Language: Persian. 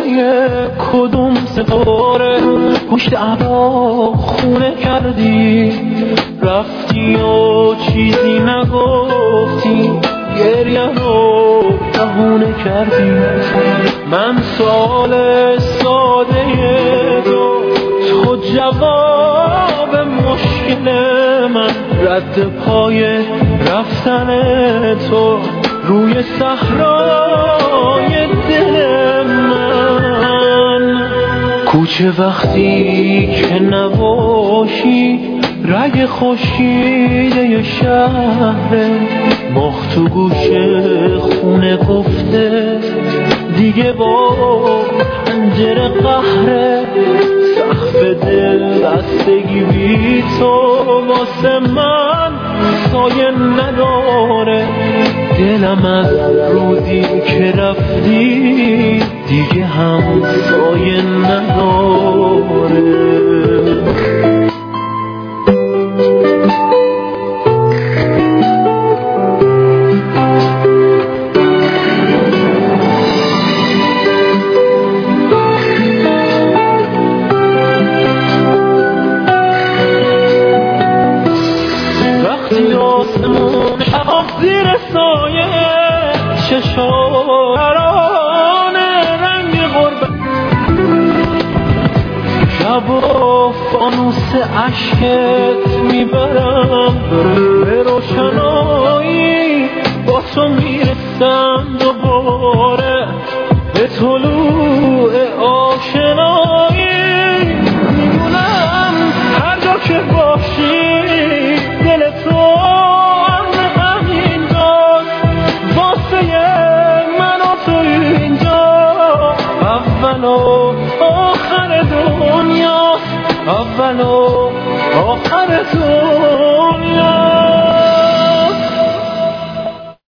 کدوم ستاره پشت ابرا خونه کردی، رفتی و چیزی نگفتی، گریه رو بهونه کردی. من سوال ساده تو جواب مشکل من، رد پای رفتن تو روی صحرای دل من. کوچه وقتی که نباشی رگ خشکیده شهر، مخ تو گوش خونه گفته دیگه با پنجره قهره. سقف دل بستگی بی تو واسه من سایه نداره، دلم از روزی که رفتی دیگه هم سایه نداره. زیر سایه چشاران رنگ غربت، شب و فانوس عشقت میبرم به روشنایی، با تو میرسم دوباره به طلوع آشنایی. میدونم هر جا که باشی دل تو اول و آخر دنیا، اول و آخر دنیا.